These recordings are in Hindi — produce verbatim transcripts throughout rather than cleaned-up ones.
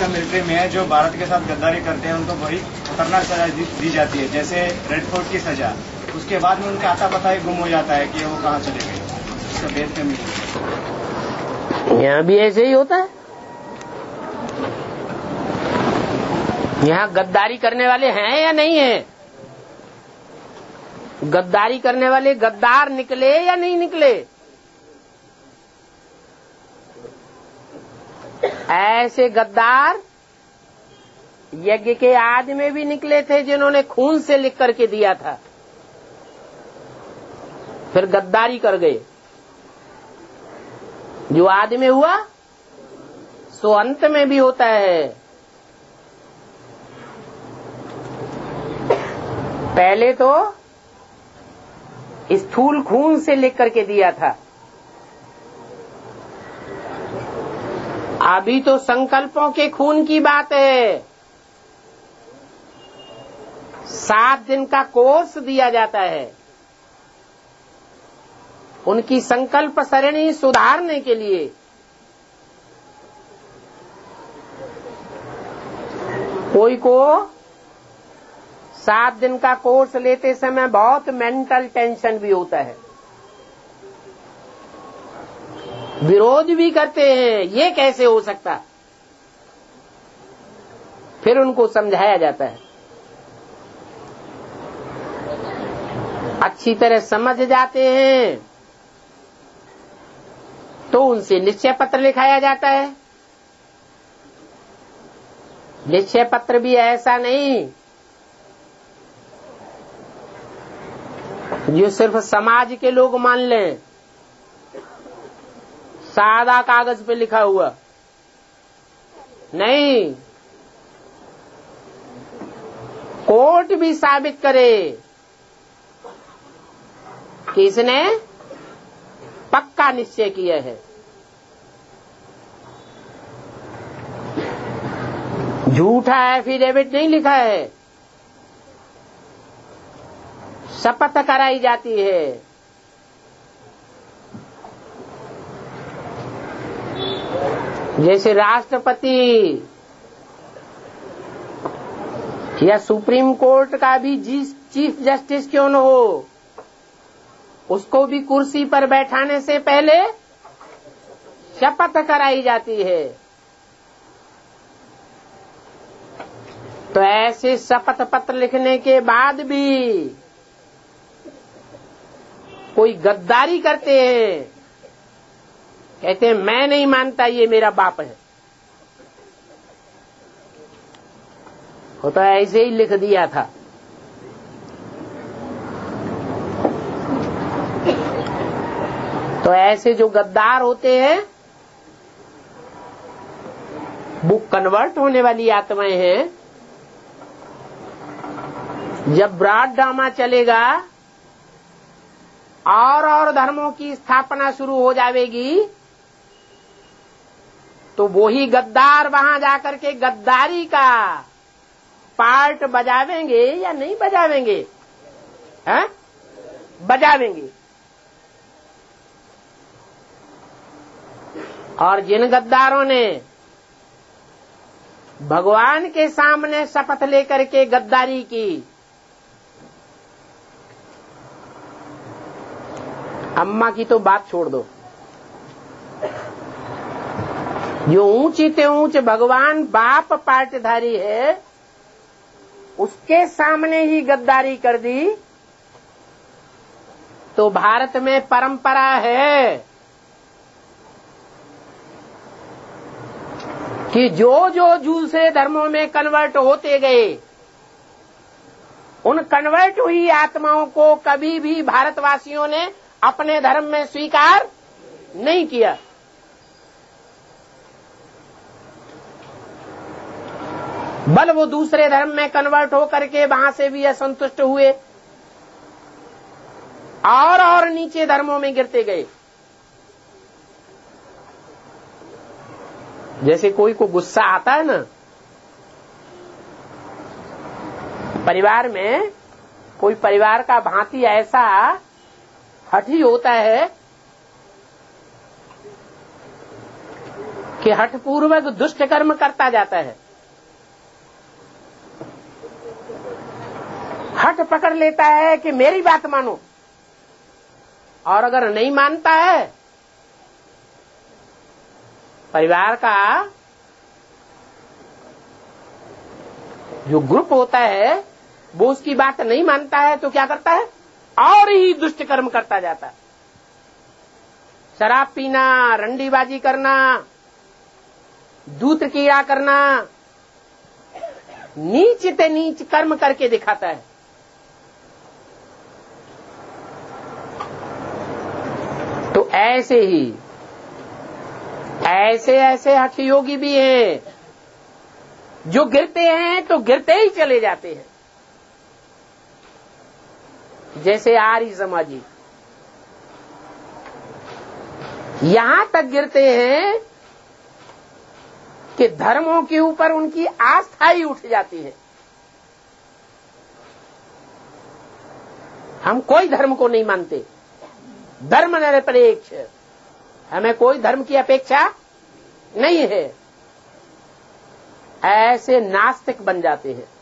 पाकिस्तान मिलिट्री में है जो भारत के साथ गद्दारी करते हैं उनको बड़ी खतरनाक सजा दी, दी जाती है, जैसे रेड फोर्ट की सजा। उसके बाद में उनका आता पता ही गुम हो जाता है कि वो कहाँ चले गए। उसका बेस पे मिली यहाँ भी ऐसे ही होता है। यहाँ गद्दारी करने वाले हैं या नहीं है? गद्दारी करने वाले गद्दार निकले या नहीं निकले? ऐसे गद्दार यज्ञ के आदि में भी निकले थे जिन्होंने खून से लिख करके दिया था, फिर गद्दारी कर गए। जो आदि में हुआ सो अंत में भी होता है। पहले तो स्थूल खून से लिख करके दिया था, अभी तो संकल्पों के खून की बात है। सात दिन का कोर्स दिया जाता है उनकी संकल्प सरणी सुधारने के लिए। कोई को सात दिन का कोर्स लेते समय बहुत मेंटल टेंशन भी होता है, विरोध भी करते हैं, ये कैसे हो सकता। फिर उनको समझाया जाता है, अच्छी तरह समझ जाते हैं तो उनसे निश्चय पत्र लिखाया जाता है। निश्चय पत्र भी ऐसा नहीं जो सिर्फ समाज के लोग मान लें, सादा कागज पे लिखा हुआ नहीं, कोर्ट भी साबित करे कि इसने पक्का निश्चय किया है। झूठा एफिडेविट नहीं लिखा है, शपथ कराई जाती है। जैसे राष्ट्रपति या सुप्रीम कोर्ट का भी चीफ जस्टिस क्यों न हो, उसको भी कुर्सी पर बैठाने से पहले शपथ कराई जाती है। तो ऐसे शपथ पत्र लिखने के बाद भी कोई गद्दारी करते हैं, कहते हैं मैं नहीं मानता ये मेरा बाप है, वो तो ऐसे ही लिख दिया था। तो ऐसे जो गद्दार होते हैं वो कन्वर्ट होने वाली आत्माएं हैं। जब ब्रॉड ड्रामा चलेगा और और धर्मों की स्थापना शुरू हो जाएगी तो वो ही गद्दार वहां जाकर के गद्दारी का पार्ट बजावेंगे या नहीं बजावेंगे? हैं? बजावेंगे। और जिन गद्दारों ने भगवान के सामने शपथ लेकर के गद्दारी की, अम्मा की तो बात छोड़ दो, जो ऊंची ते ऊंच भगवान बाप पार्टधारी है उसके सामने ही गद्दारी कर दी। तो भारत में परंपरा है कि जो जो दूसरे धर्मों में कन्वर्ट होते गए उन कन्वर्ट हुई आत्माओं को कभी भी भारतवासियों ने अपने धर्म में स्वीकार नहीं किया। बल वो दूसरे धर्म में कन्वर्ट होकर के वहां से भी असंतुष्ट हुए और और नीचे धर्मों में गिरते गए। जैसे कोई को गुस्सा आता है ना, परिवार में कोई परिवार का भांति ऐसा हठी होता है कि हठपूर्वक दुष्ट कर्म करता जाता है, हठ पकड़ लेता है कि मेरी बात मानो, और अगर नहीं मानता है, परिवार का जो ग्रुप होता है वो उसकी बात नहीं मानता है, तो क्या करता है, और ही दुष्ट कर्म करता जाता है। शराब पीना, रंडीबाजी करना, दूत कीड़ा करना, नीच ते नीच कर्म करके दिखाता है। तो ऐसे ही ऐसे ऐसे हठ योगी भी हैं जो गिरते हैं तो गिरते ही चले जाते हैं, जैसे आर्य समाजी यहां तक गिरते हैं कि धर्मों के ऊपर उनकी आस्था ही उठ जाती है। हम कोई धर्म को नहीं मानते, धर्म निरपेक्ष, हमें कोई धर्म की अपेक्षा नहीं है, ऐसे नास्तिक बन जाते हैं।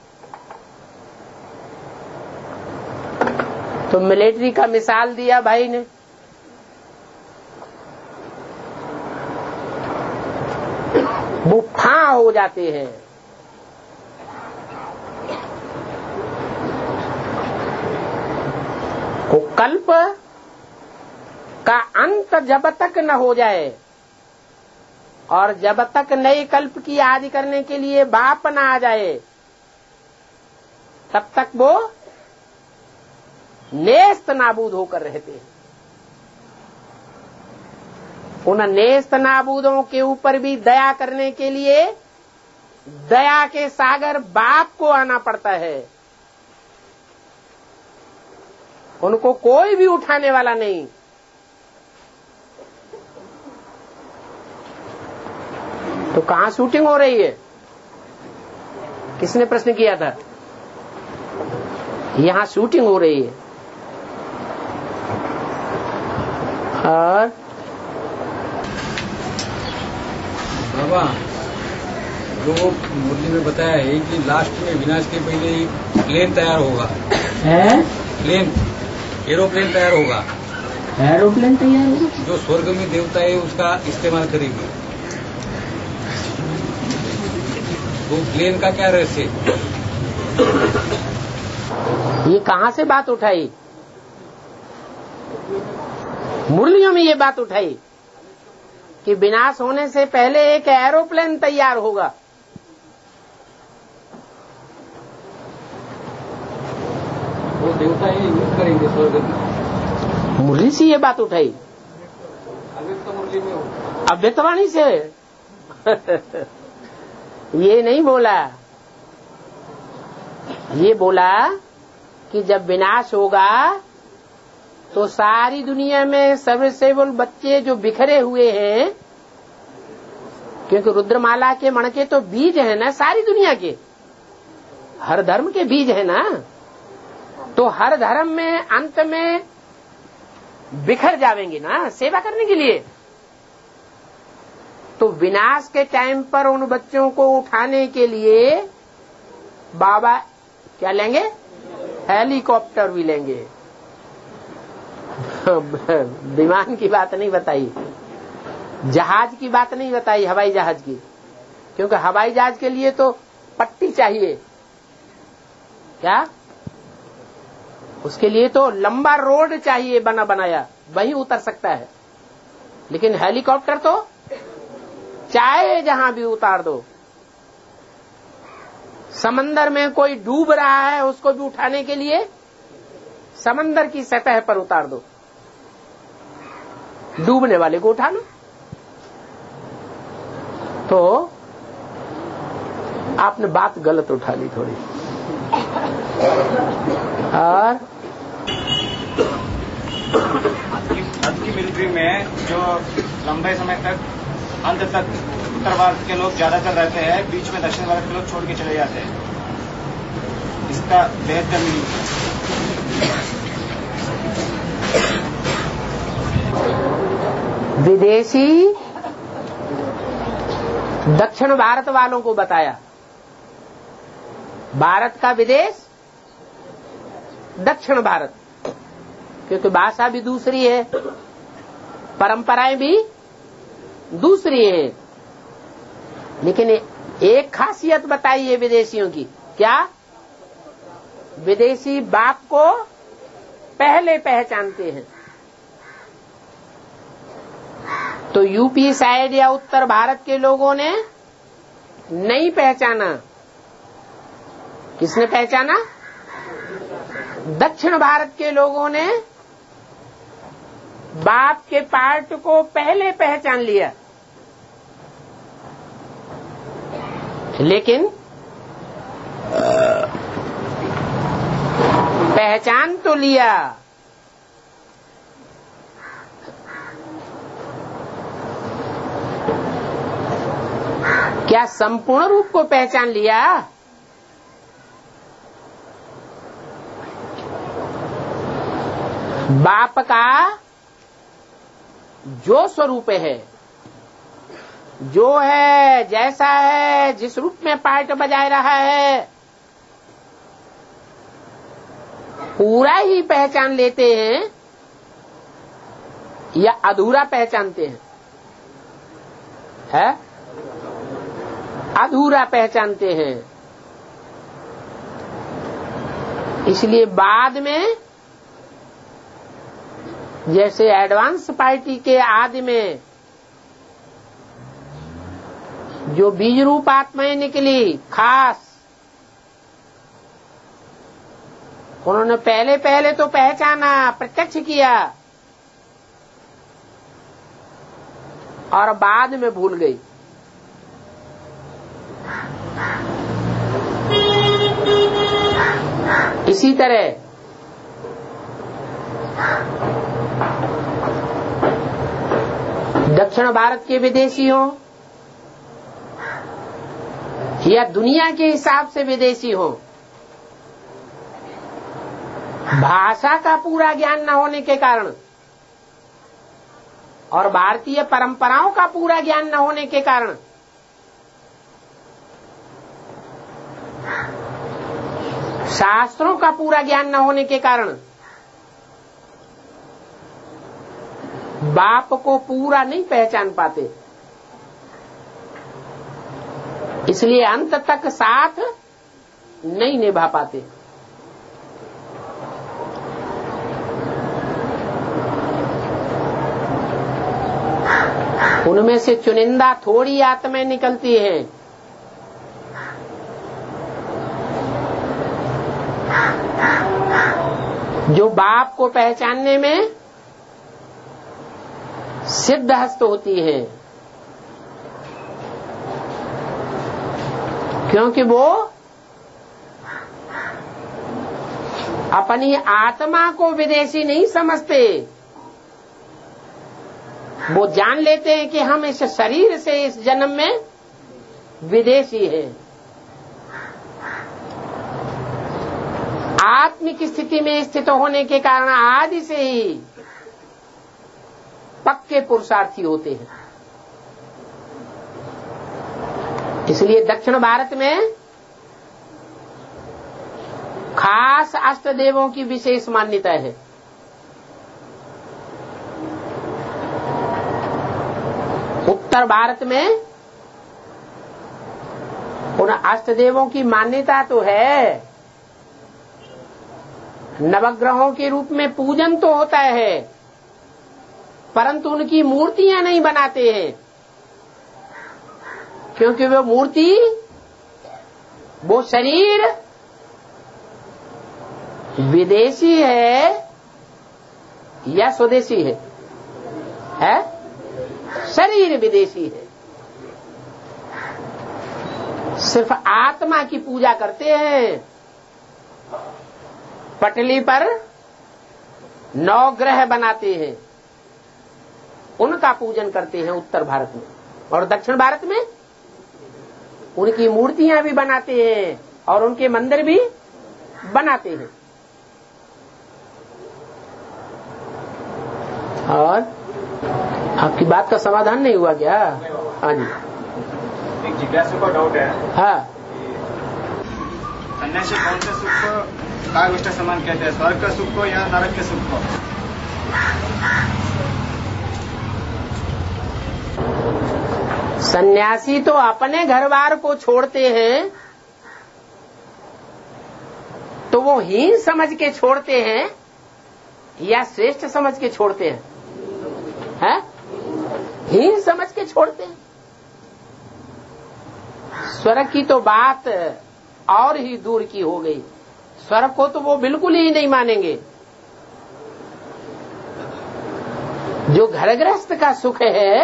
तो मिलिट्री का मिसाल दिया भाई ने, वो फां हो जाते हैं। वो कल्प का अंत जब तक न हो जाए और जब तक नए कल्प की आदि करने के लिए बाप न आ जाए, तब तक वो नेस्त नाबूद होकर रहते हैं। उन नेस्त नाबूदों के ऊपर भी दया करने के लिए दया के सागर बाप को आना पड़ता है। उनको कोई भी उठाने वाला नहीं। तो कहां शूटिंग हो रही है? किसने प्रश्न किया था? यहां शूटिंग हो रही है। और बाबा, जो मुरली में बताया है कि लास्ट में विनाश के पहले ही प्लेन तैयार होगा, है? प्लेन, एरोप्लेन तैयार होगा, एरोप्लेन तैयार होगा, जो स्वर्ग में देवता है उसका इस्तेमाल करेंगे। तो प्लेन का क्या रहस्य? ये कहां से बात उठाई? मुरलियों में ये बात उठाई कि विनाश होने से पहले एक एरोप्लेन तैयार होगा। वो देवता ही यूज करेंगे स्वर्ग में। मुरली से ये बात उठाई, अव्यक्त मुरली में हो, अव्यक्तवाणी से ये नहीं बोला। ये बोला कि जब विनाश होगा तो सारी दुनिया में सबसेबल बच्चे जो बिखरे हुए हैं, क्योंकि रुद्रमाला के मणके तो बीज है ना सारी दुनिया के, हर धर्म के बीज है ना, तो हर धर्म में अंत में बिखर जाएंगे ना सेवा करने के लिए। तो विनाश के टाइम पर उन बच्चों को उठाने के लिए बाबा क्या लेंगे? हेलीकॉप्टर भी लेंगे। विमान की बात नहीं बताई, जहाज की बात नहीं बताई, हवाई जहाज की, क्योंकि हवाई जहाज के लिए तो पट्टी चाहिए। क्या? उसके लिए तो लंबा रोड चाहिए बना बनाया, वहीं उतर सकता है। लेकिन हेलीकॉप्टर तो चाहे जहां भी उतार दो। समंदर में कोई डूब रहा है उसको भी उठाने के लिए समंदर की सतह पर उतार दो, डूबने वाले को उठा लो। तो आपने बात गलत उठा ली थोड़ी। और आज की मिलिट्री में जो लंबे समय तक अंत तक उत्तर भारत के लोग ज्यादातर रहते हैं, बीच में दक्षिण भारत के लोग छोड़ के चले जाते हैं, इसका बेहतर मीनिंग विदेशी दक्षिण भारत वालों को बताया। भारत का विदेश दक्षिण भारत, क्योंकि भाषा भी दूसरी है, परंपराएं भी दूसरी हैं। लेकिन एक खासियत बताई है विदेशियों की, क्या? विदेशी बाप को पहले पहचानते हैं। तो यूपी साइड या उत्तर भारत के लोगों ने नहीं पहचाना। किसने पहचाना? दक्षिण भारत के लोगों ने बाप के पार्ट को पहले पहचान लिया। लेकिन पहचान तो लिया, क्या संपूर्ण रूप को पहचान लिया? बाप का जो स्वरूप है, जो है, जैसा है, जिस रूप में पार्ट बजाय रहा है, पूरा ही पहचान लेते हैं या अधूरा पहचानते हैं? है? अधूरा पहचानते हैं। इसलिए बाद में जैसे एडवांस पार्टी के आदि में जो बीज रूप आत्माएं निकली खास, उन्होंने पहले पहले तो पहचाना, प्रत्यक्ष किया और बाद में भूल गई। इसी तरह दक्षिण भारत के विदेशी हो या दुनिया के हिसाब से विदेशी हो, भाषा का पूरा ज्ञान न होने के कारण और भारतीय परंपराओं का पूरा ज्ञान न होने के कारण शास्त्रों का पूरा ज्ञान न होने के कारण बाप को पूरा नहीं पहचान पाते। इसलिए अंत तक साथ नहीं निभा पाते। उनमें से चुनिंदा थोड़ी आत्माएं निकलती हैं जो बाप को पहचानने में सिद्ध हस्त होती हैं, क्योंकि वो अपनी आत्मा को विदेशी नहीं समझते। वो जान लेते हैं कि हम इस शरीर से इस जन्म में विदेशी हैं। आत्मिक स्थिति में स्थित होने के कारण आदि से ही पक्के पुरुषार्थी होते हैं। इसलिए दक्षिण भारत में खास अष्ट देवों की विशेष मान्यता है। उत्तर भारत में उन अष्ट देवों की मान्यता तो है, नवग्रहों के रूप में पूजन तो होता है, परंतु उनकी मूर्तियां नहीं बनाते हैं, क्योंकि वो मूर्ति, वो शरीर विदेशी है या स्वदेशी है? है? शरीर विदेशी है। सिर्फ आत्मा की पूजा करते हैं। पटली पर नौ ग्रह बनाते हैं, उनका पूजन करते हैं उत्तर भारत में। और दक्षिण भारत में उनकी मूर्तियां भी बनाते हैं और उनके मंदिर भी बनाते हैं। और आपकी बात का समाधान नहीं हुआ क्या? हाँ जी। एक जिज्ञासु का डाउट है। हाँ, सन्यासी कौन से सुख को काग समान कहते हैं, स्वर्ग का सुख को या नरक के सुख को? सन्यासी तो अपने घर बार को छोड़ते हैं तो वो हीन समझ के छोड़ते हैं या श्रेष्ठ समझ के छोड़ते हैं? हैं? हीन समझ के छोड़ते हैं। स्वर्ग की तो बात और ही दूर की हो गई। स्वर्ग को तो वो बिल्कुल ही नहीं मानेंगे। जो घर गृहस्थ का सुख है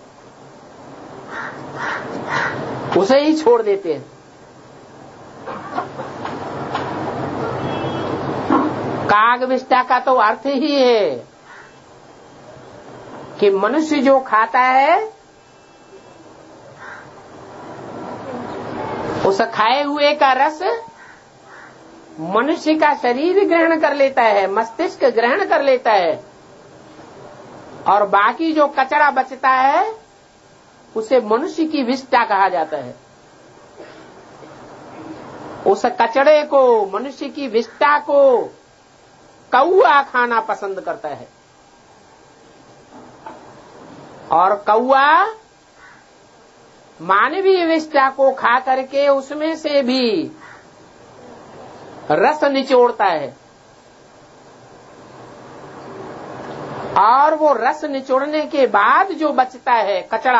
उसे ही छोड़ देते हैं। कागविष्टा का तो अर्थ ही है कि मनुष्य जो खाता है उस खाए हुए का रस मनुष्य का शरीर ग्रहण कर लेता है, मस्तिष्क ग्रहण कर लेता है, और बाकी जो कचरा बचता है उसे मनुष्य की विष्टा कहा जाता है। उस कचड़े को, मनुष्य की विष्टा को कौआ खाना पसंद करता है, और कौआ मानवीय विष्टा को खा करके उसमें से भी रस निचोड़ता है, और वो रस निचोड़ने के बाद जो बचता है कचड़ा,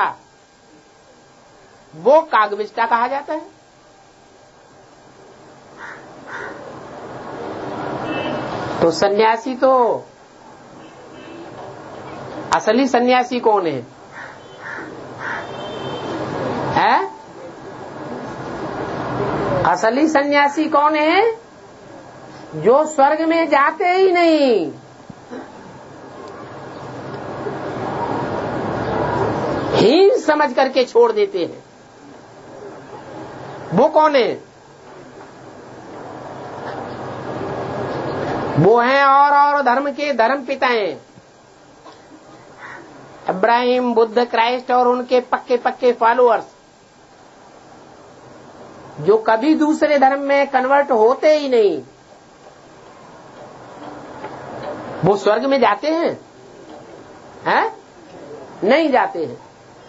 वो कागविष्टा कहा जाता है। तो सन्यासी तो, असली सन्यासी कौन है? है? असली सन्यासी कौन है? जो स्वर्ग में जाते ही नहीं, हीन समझ करके छोड़ देते हैं। वो कौन है? वो हैं और और धर्म के धर्म पिताएं, इब्राहिम, बुद्ध, क्राइस्ट और उनके पक्के पक्के फॉलोअर्स, जो कभी दूसरे धर्म में कन्वर्ट होते ही नहीं। वो स्वर्ग में जाते हैं? हैं? नहीं जाते हैं।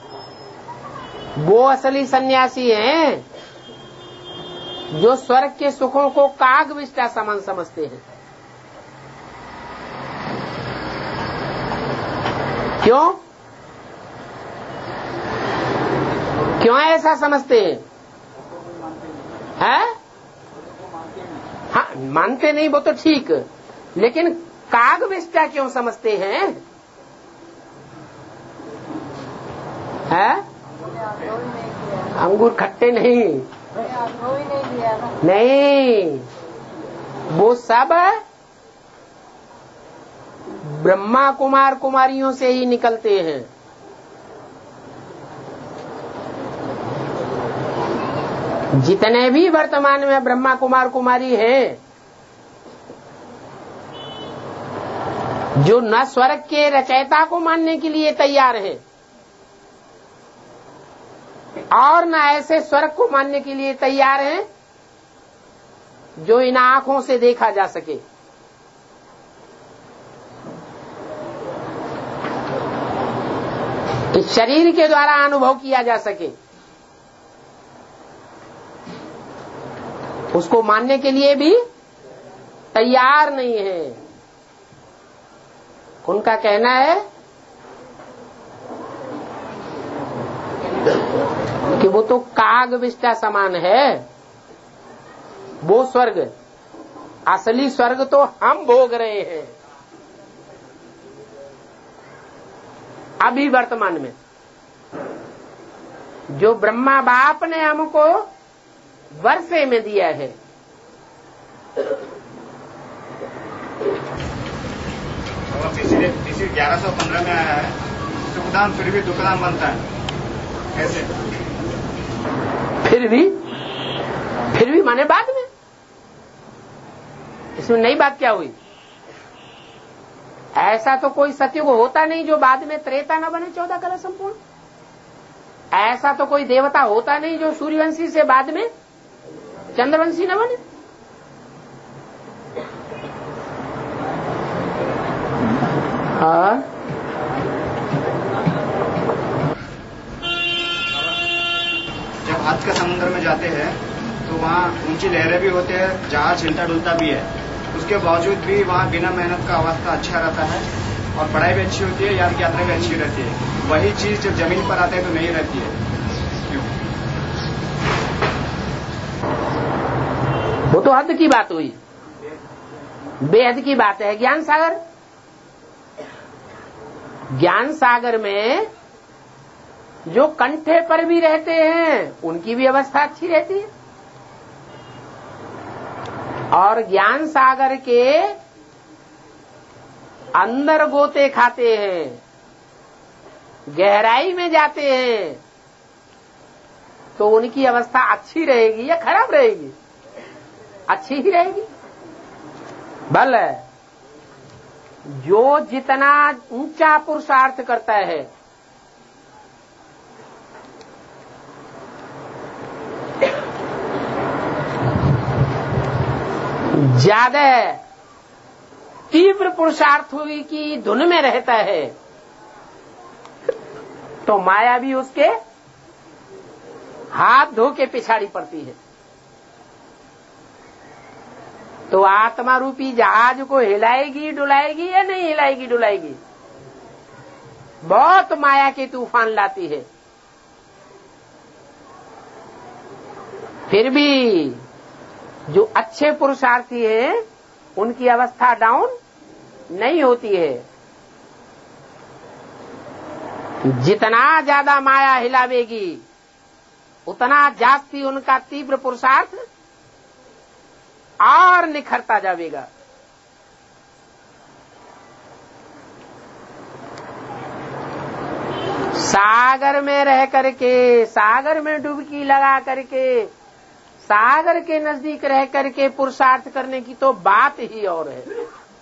वो असली सन्यासी हैं जो स्वर्ग के सुखों को कागविष्टा समान समझते हैं। क्यों? क्यों ऐसा समझते हैं? हैं? हाँ, मानते नहीं वो तो ठीक, लेकिन कागविष्टा क्यों समझते हैं? हैं? अंगूर खट्टे नहीं, नहीं, वो सब ब्रह्मा कुमार कुमारियों से ही निकलते हैं। जितने भी वर्तमान में ब्रह्मा कुमार कुमारी हैं, जो न स्वर्ग के रचयिता को मानने के लिए तैयार हैं और न ऐसे स्वर्ग को मानने के लिए तैयार हैं जो इन आंखों से देखा जा सके। इस शरीर के द्वारा अनुभव किया जा सके, उसको मानने के लिए भी तैयार नहीं है। उनका कहना है कि वो तो कागविष्टा समान है, वो स्वर्ग, असली स्वर्ग तो हम भोग रहे हैं अभी वर्तमान में। जो ब्रह्मा बाप ने हमको वर्षे में दिया है, इसी ग्यारह सौ पंद्रह में आया है, सुखदान फिर भी दुखदान बनता है। कैसे? फिर भी फिर भी माने बाद में, इसमें नई बात क्या हुई? ऐसा तो कोई सत्युग होता नहीं जो बाद में त्रेता न बने चौदह कला संपूर्ण। ऐसा तो कोई देवता होता नहीं जो सूर्यवंशी से बाद में चंद्रवंशी न बने। हाँ, जब हाथ के समुद्र में जाते हैं तो वहाँ ऊंची लहरें भी होते हैं, जहाज हिलता डुलता भी है, उसके बावजूद भी वहाँ बिना मेहनत का अवस्था अच्छा रहता है और पढ़ाई भी अच्छी होती है, याद यात्रा भी अच्छी रहती है। वही चीज जब जमीन पर आते हैं तो नहीं रहती है, क्यों? वो तो हद की बात हुई, बेहद की बात है। ज्ञान सागर, ज्ञान सागर में जो कंठे पर भी रहते हैं उनकी भी अवस्था अच्छी रहती है, और ज्ञान सागर के अंदर गोते खाते हैं, गहराई में जाते हैं, तो उनकी अवस्था अच्छी रहेगी या खराब रहेगी? अच्छी ही रहेगी। भले जो जितना ऊंचा पुरुषार्थ करता है, ज्यादा तीव्र पुरुषार्थ की धुन में रहता है, तो माया भी उसके हाथ धो के पिछाड़ी पड़ती है। तो आत्मा रूपी जहाज को हिलाएगी डुलाएगी या नहीं हिलाएगी डुलाएगी? बहुत माया के तूफान लाती है। फिर भी जो अच्छे पुरुषार्थी हैं उनकी अवस्था डाउन नहीं होती है। जितना ज्यादा माया हिलावेगी उतना जास्ती उनका तीव्र पुरुषार्थ और निखरता जाएगा। सागर में रह करके, सागर में डुबकी लगा करके, सागर के नजदीक रह करके पुरुषार्थ करने की तो बात ही और है।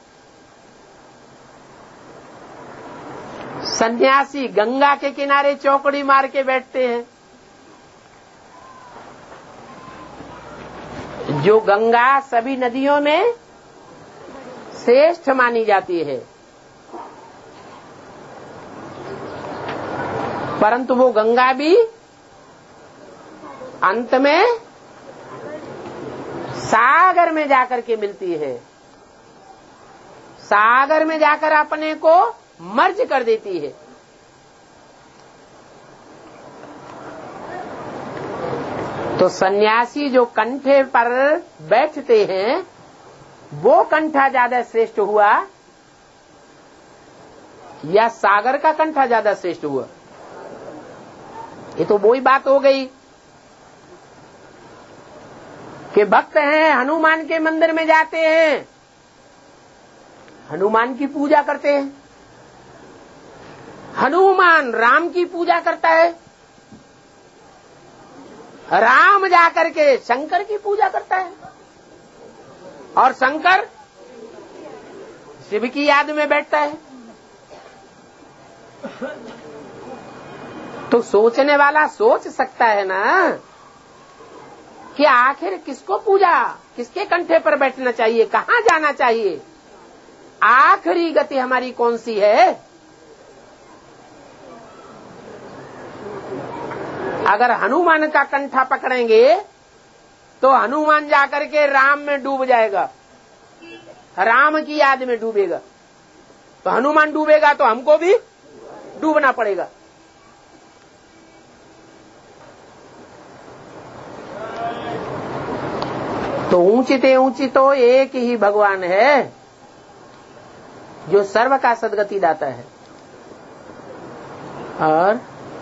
सन्यासी गंगा के किनारे चौकड़ी मार के बैठते हैं। जो गंगा सभी नदियों में श्रेष्ठ मानी जाती है, परंतु वो गंगा भी अंत में सागर में जाकर के मिलती है, सागर में जाकर अपने को मर्ज कर देती है। तो सन्यासी जो कंठे पर बैठते हैं वो कंठा ज्यादा श्रेष्ठ हुआ या सागर का कंठा ज्यादा श्रेष्ठ हुआ? ये तो वही बात हो गई कि भक्त हैं, हनुमान के मंदिर में जाते हैं, हनुमान की पूजा करते हैं। हनुमान राम की पूजा करता है, राम जाकर के शंकर की पूजा करता है, और शंकर शिव की याद में बैठता है। तो सोचने वाला सोच सकता है ना कि आखिर किसको पूजा, किसके कंठे पर बैठना चाहिए, कहाँ जाना चाहिए, आखिरी गति हमारी कौन सी है? अगर हनुमान का कंठा पकड़ेंगे तो हनुमान जाकर के राम में डूब जाएगा, राम की याद में डूबेगा। तो हनुमान डूबेगा तो हमको भी डूबना पड़ेगा। तो ऊंचिते ऊंची तो एक ही भगवान है जो सर्व का सदगति दाता है। और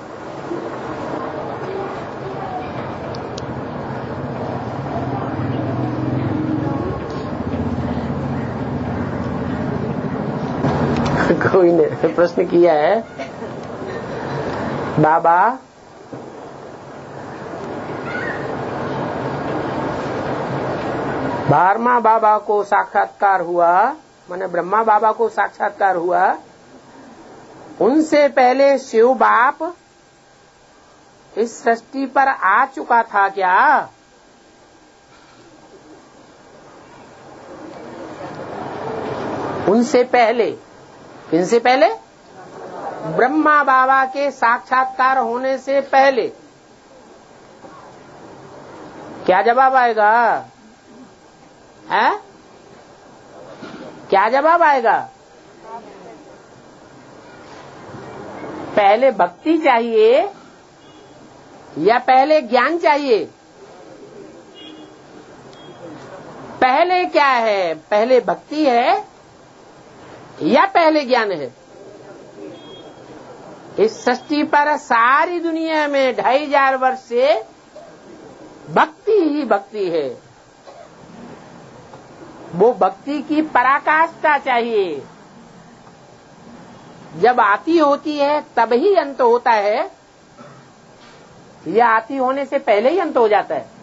कोई ने प्रश्न किया है, बाबा बारहमा बाबा को साक्षात्कार हुआ, माने ब्रह्मा बाबा को साक्षात्कार हुआ, उनसे पहले शिव बाप इस सृष्टि पर आ चुका था क्या? उनसे पहले, किनसे पहले? ब्रह्मा बाबा के साक्षात्कार होने से पहले। क्या जवाब आएगा? है? क्या जवाब आएगा? पहले भक्ति चाहिए या पहले ज्ञान चाहिए? पहले क्या है? पहले भक्ति है या पहले ज्ञान है? इस सृष्टि पर सारी दुनिया में ढाई हजार वर्ष से भक्ति ही भक्ति है। वो भक्ति की पराकाष्ठा चाहिए। जब आती होती है तब ही अंत होता है या आती होने से पहले ही अंत हो जाता है?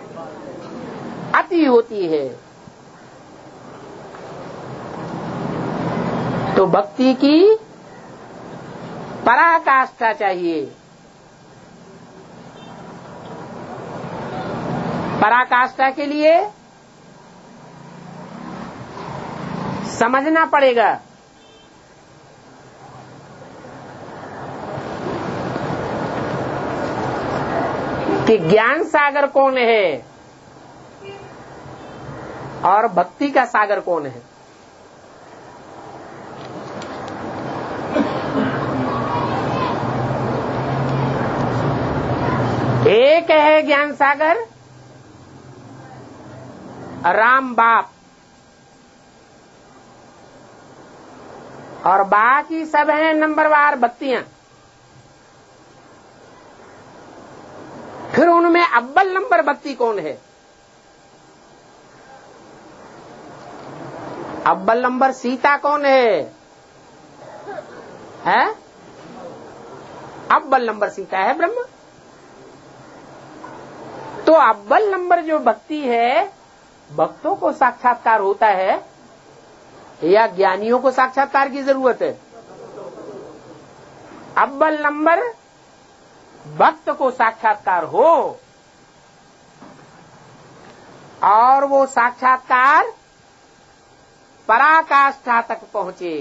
आती होती है। तो भक्ति की पराकाष्ठा चाहिए। पराकाष्ठा के लिए समझना पड़ेगा कि ज्ञान सागर कौन है और भक्ति का सागर कौन है। एक है ज्ञान सागर, राम बाप, और बाकी सब हैं नंबरवार भक्तियां। फिर उनमें अव्वल नंबर भक्ति कौन है? अव्वल नंबर सीता कौन है? है? अव्वल नंबर सीता है ब्रह्म। तो अव्वल नंबर जो भक्ति है, भक्तों को साक्षात्कार होता है या ज्ञानियों को साक्षात्कार की जरूरत है? अव्वल नंबर भक्त को साक्षात्कार हो और वो साक्षात्कार पराकाष्ठा तक पहुंचे।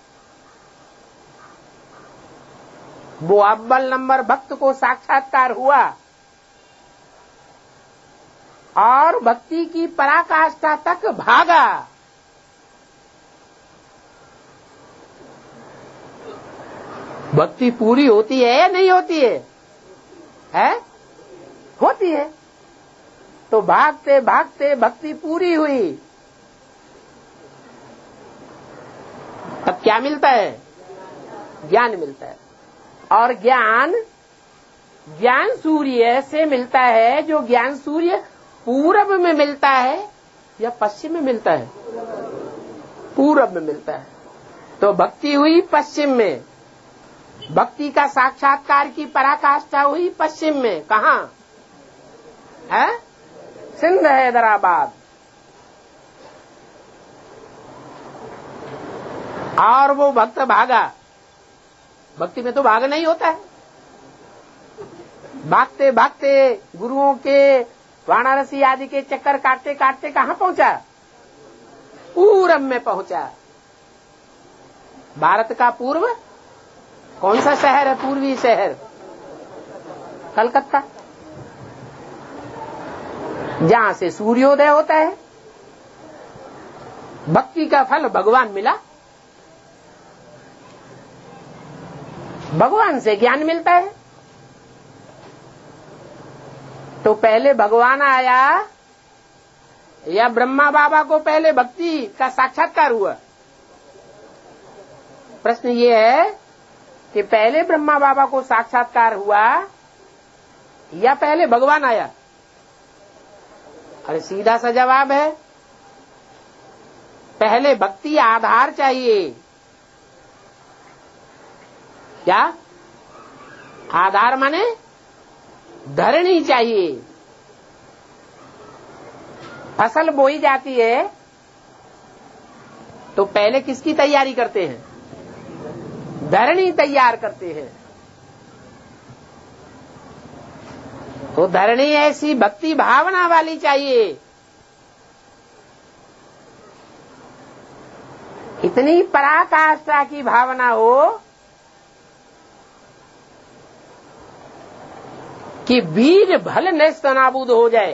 वो अव्वल नंबर भक्त को साक्षात्कार हुआ और भक्ति की पराकाष्ठा तक भागा। भक्ति पूरी होती है या नहीं होती है? है? होती है। तो भागते भागते भक्ति पूरी हुई, तब क्या मिलता है? ज्ञान मिलता है। और ज्ञान ज्ञान सूर्य से मिलता है। जो ज्ञान सूर्य पूरब में मिलता है या पश्चिम में मिलता है? पूरब में मिलता है। तो भक्ति हुई पश्चिम में, भक्ति का साक्षात्कार की पराकाष्ठा हुई पश्चिम में। कहाँ है? सिंध हैदराबाद। और वो भक्त भागा। भक्ति में तो भाग नहीं होता है। भागते भागते गुरुओं के वाराणसी आदि के चक्कर काटते काटते कहाँ पहुंचा? पूरब में पहुंचा। भारत का पूर्व कौन सा शहर है? पूर्वी शहर कलकत्ता, जहां से सूर्योदय होता है। भक्ति का फल भगवान मिला, भगवान से ज्ञान मिलता है। तो पहले भगवान आया या ब्रह्मा बाबा को पहले भक्ति का साक्षात्कार हुआ? प्रश्न ये है कि पहले ब्रह्मा बाबा को साक्षात्कार हुआ या पहले भगवान आया? अरे सीधा सा जवाब है, पहले भक्ति आधार चाहिए। क्या आधार माने? धरनी चाहिए। फसल बोई जाती है तो पहले किसकी तैयारी करते हैं? धरनी तैयार करते हैं। तो धरणी ऐसी भक्ति भावना वाली चाहिए, इतनी पराकाष्ठा की भावना हो कि बीज भल नष्ट नाबूद हो जाए।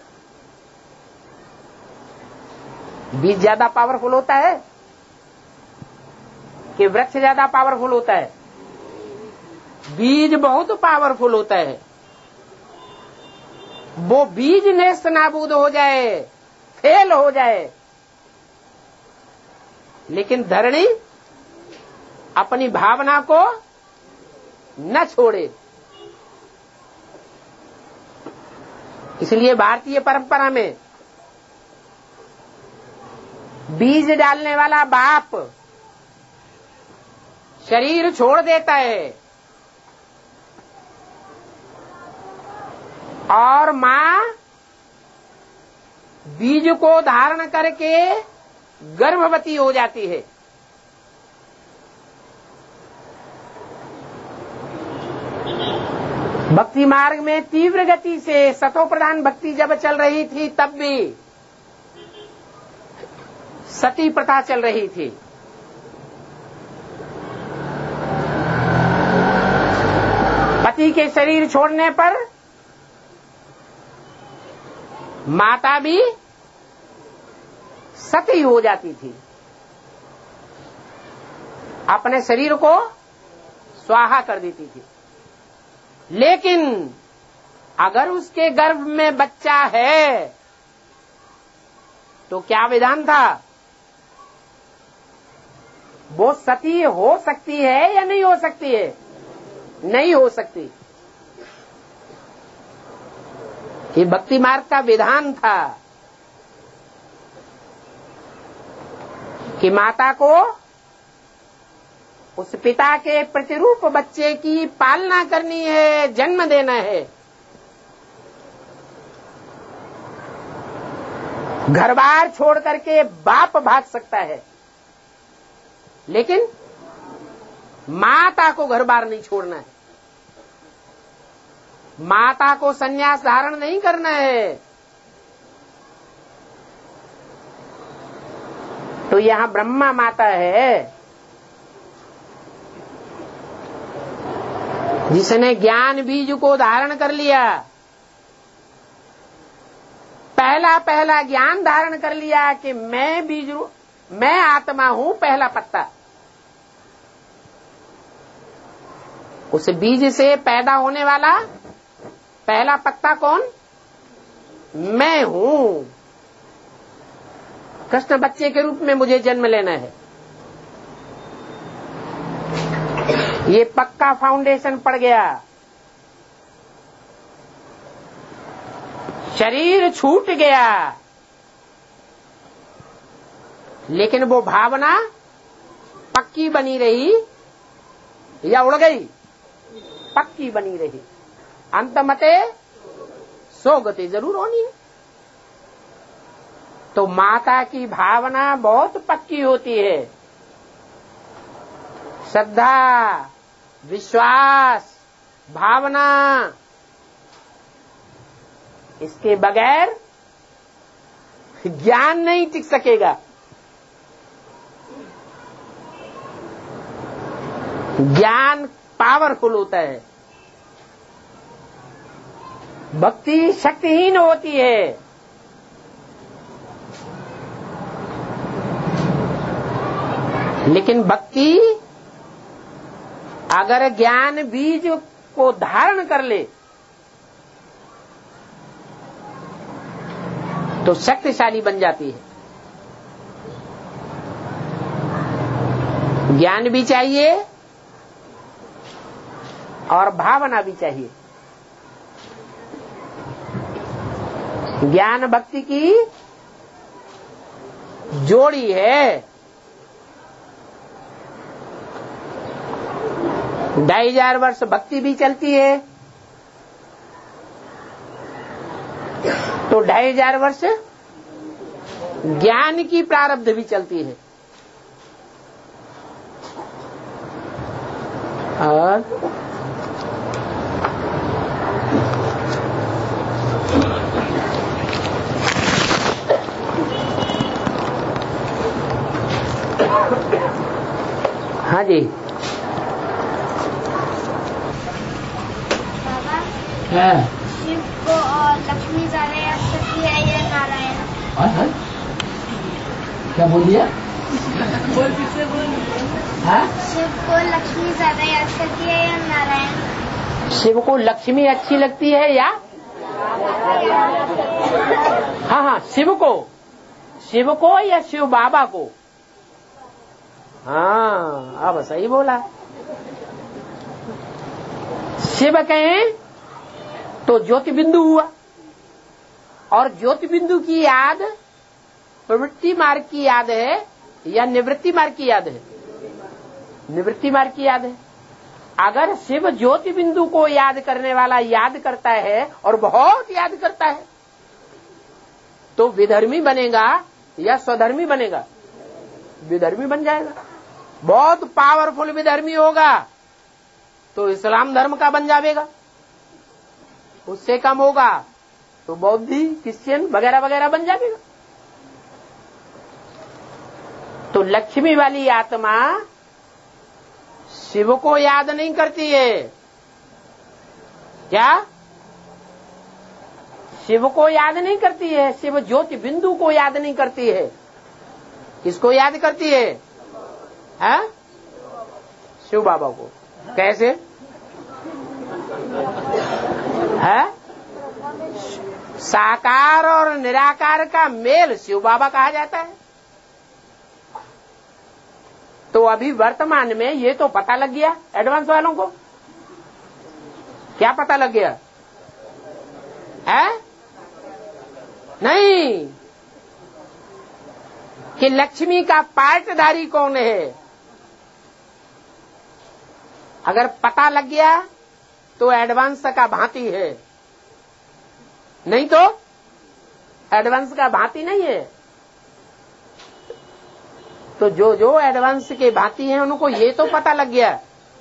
बीज ज्यादा पावरफुल होता है कि वृक्ष ज्यादा पावरफुल होता है? बीज बहुत पावरफुल होता है। वो बीज नष्ट नाबूद हो जाए, फेल हो जाए, लेकिन धरणी अपनी भावना को न छोड़े। इसलिए भारतीय परंपरा में बीज डालने वाला बाप शरीर छोड़ देता है और मां बीज को धारण करके गर्भवती हो जाती है। भक्ति मार्ग में तीव्र गति से सतो प्रधान भक्ति जब चल रही थी तब भी सती प्रथा चल रही थी। पति के शरीर छोड़ने पर माता भी सती हो जाती थी, अपने शरीर को स्वाहा कर देती थी। लेकिन अगर उसके गर्भ में बच्चा है तो क्या विधान था? वो सती हो सकती है या नहीं हो सकती है? नहीं हो सकती। ये भक्ति मार्ग का विधान था कि माता को उस पिता के प्रतिरूप बच्चे की पालना करनी है, जन्म देना है। घर बार छोड़ करके बाप भाग सकता है, लेकिन माता को घर बार नहीं छोड़ना है, माता को संन्यास धारण नहीं करना है। तो यहां ब्रह्मा माता है जिसने ज्ञान बीज को धारण कर लिया, पहला पहला ज्ञान धारण कर लिया कि मैं बीज, मैं आत्मा हूं, पहला पत्ता। उस बीज से पैदा होने वाला पहला पत्ता कौन? मैं हूं। कृष्ण बच्चे के रूप में मुझे जन्म लेना है। ये पक्का फाउंडेशन पड़ गया। शरीर छूट गया, लेकिन वो भावना पक्की बनी रही या उड़ गई? पक्की बनी रही। अंत मते सो गति जरूर होनी है। तो माता की भावना बहुत पक्की होती है। श्रद्धा, विश्वास, भावना, इसके बगैर ज्ञान नहीं टिक सकेगा। ज्ञान पावरफुल होता है, भक्ति शक्तिहीन होती है। लेकिन भक्ति अगर ज्ञान बीज को धारण कर ले तो शक्तिशाली बन जाती है। ज्ञान भी चाहिए और भावना भी चाहिए। ज्ञान भक्ति की जोड़ी है। ढाई हजार वर्ष भक्ति भी चलती है तो ढाई हजार वर्ष ज्ञान की प्रारब्ध भी चलती है। और हाँ जी। बाबा, हाँ शिव को और लक्ष्मी ज्यादा याद करती है या नारायण? हाँ हाँ क्या बोल दिया? बोल किससे बोल? हाँ शिव को लक्ष्मी ज्यादा याद करती है या नारायण? शिव को लक्ष्मी अच्छी लगती है या? हाँ हाँ शिव को, शिव को या शिव बाबा को? हाँ अब सही बोला। शिव कहें तो ज्योति बिंदु हुआ, और ज्योति बिंदु की याद प्रवृत्ति मार्ग की याद है या निवृत्ति मार्ग की याद है? निवृत्ति मार्ग की याद है। अगर शिव ज्योति बिंदु को याद करने वाला याद करता है और बहुत याद करता है तो विधर्मी बनेगा या स्वधर्मी बनेगा? विधर्मी बन जाएगा। बहुत पावरफुल विधर्मी होगा तो इस्लाम धर्म का बन जाएगा, उससे कम होगा तो बौद्धि, क्रिश्चियन वगैरह वगैरह बन जाएगा। तो लक्ष्मी वाली आत्मा शिव को याद नहीं करती है। क्या? शिव को याद नहीं करती है, शिव ज्योति बिंदु को याद नहीं करती है। किसको याद करती है? है? शिव बाबा को। कैसे है? साकार और निराकार का मेल शिव बाबा कहा जाता है। तो अभी वर्तमान में ये तो पता लग गया एडवांस वालों को। क्या पता लग गया है? नहीं कि लक्ष्मी का पार्टधारी कौन है। अगर पता लग गया तो एडवांस का भांति है, नहीं तो एडवांस का भांति नहीं है। तो जो जो एडवांस के भांति हैं उनको ये तो पता लग गया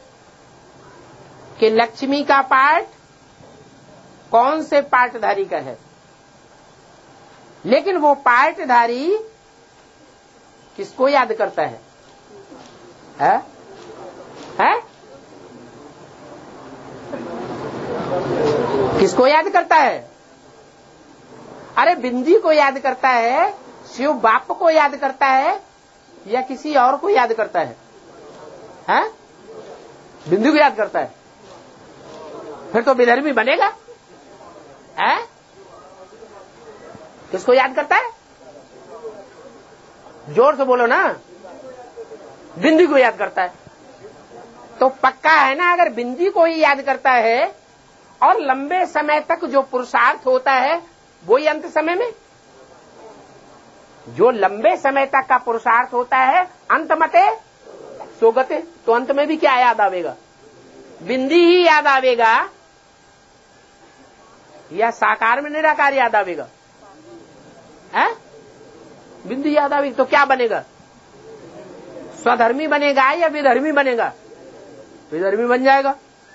कि लक्ष्मी का पार्ट कौन से पार्टधारी का है, लेकिन वो पार्टधारी किसको याद करता है? है? है? किसको याद करता है? अरे बिंदी को याद करता है, शिव बाप को याद करता है या किसी और को याद करता है? हैं? बिंदु को याद करता है। फिर तो विधर्मी बनेगा। हैं? किसको याद करता है? जोर से बोलो ना। बिंदी को याद करता है। तो पक्का है ना, अगर बिंदी को ही याद करता है और लंबे समय तक जो पुरुषार्थ होता है वो ही अंत समय में, जो लंबे समय तक का पुरुषार्थ होता है अंत मते सोगते, तो अंत में भी क्या याद आवेगा? बिंदी ही याद आवेगा या साकार में निराकार याद आवेगा? है? बिंदी याद आवेगी तो क्या बनेगा? स्वधर्मी बनेगा या विधर्मी बनेगा? विधर्मी बन जाएगा।